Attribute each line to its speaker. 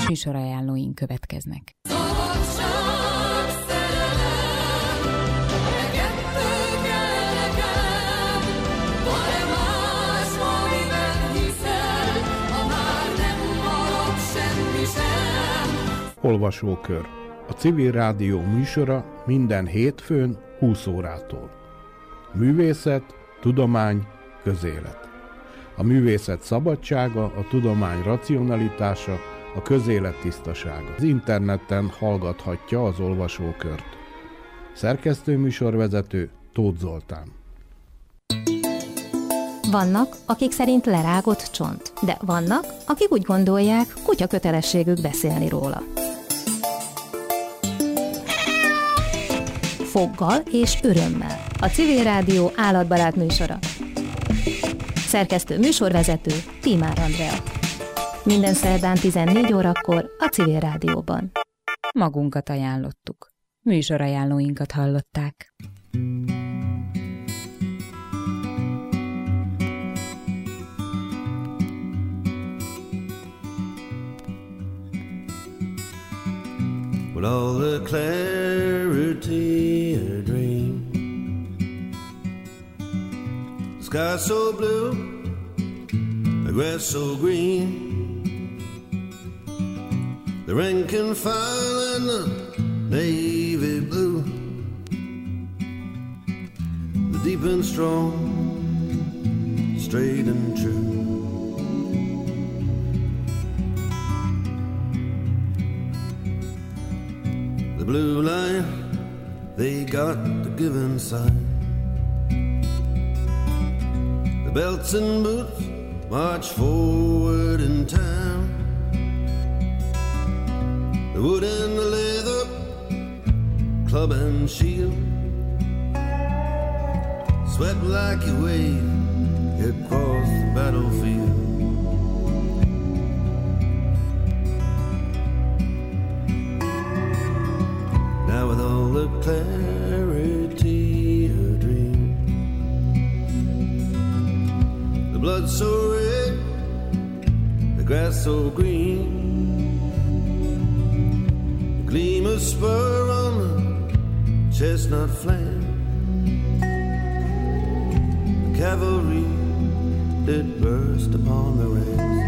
Speaker 1: Műsorajánlóink következnek.
Speaker 2: Olvasókör. A Civil Rádió műsora minden hétfőn 20 órától. Művészet, tudomány, közélet. A művészet szabadsága, a tudomány racionalitása, a közélet tisztasága. Az interneten hallgathatja az olvasókört. Szerkesztő műsorvezető Tóth Zoltán.
Speaker 3: Vannak, akik szerint lerágott csont, de vannak, akik úgy gondolják, kutya kötelességük beszélni róla. Foggal és örömmel. A Civil Rádió állatbarát műsora. Szerkesztő műsorvezető Tímár Andrea. Minden szerdán 14 órakor a Civil Rádióban.
Speaker 1: Magunkat ajánlottuk. Műsorajánlóinkat hallották.
Speaker 4: With all the clarity a dream, the sky so blue, the grass so green, the rank and file and the navy blue, the deep and strong, straight and true. The blue line, they got the given sign. The belts and boots march forward in time. The wood and the leather, club and shield, sweat like a wave across the battlefield. Now with all the clarity a dream, the blood so red, the grass so green, the gleam of spur on the chestnut flank, the cavalry did burst upon the ranks.